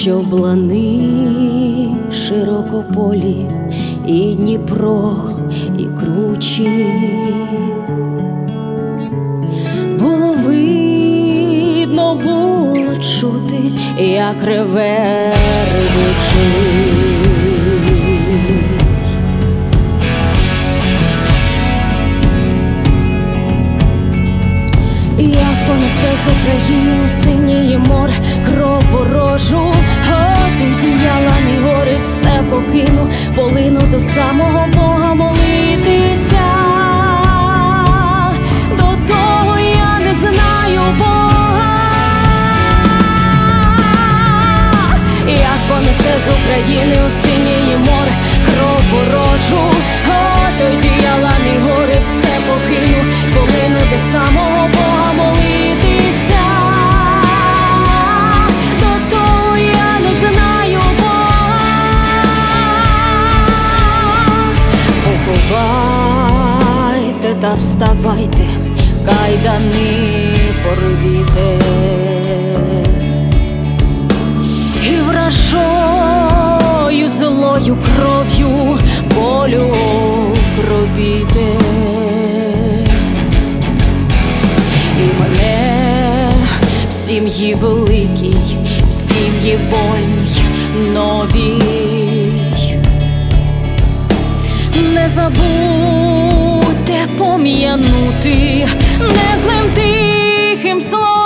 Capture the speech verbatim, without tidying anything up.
щоб лани широкополі, і Дніпро, і кручі. Було видно, було чути, як реве ревучий. Як понесе з України у синє море кров ворожу, о, тоді я лани гори все покину, полину до самого Бога молитися. До того я не знаю Бога. Як понесе з України у синє море кров ворожу, о, тоді я лани гори все покину, полину до самого Бога молитися. До того я не знаю Бога. Поховайте та вставайте, кайдани порвіте, і вражою злою кров'ю волю пробійте. І мене в сім'ї великій, в сім'ї вольній, новій. Не забудьте пом'янути незлим тихим словом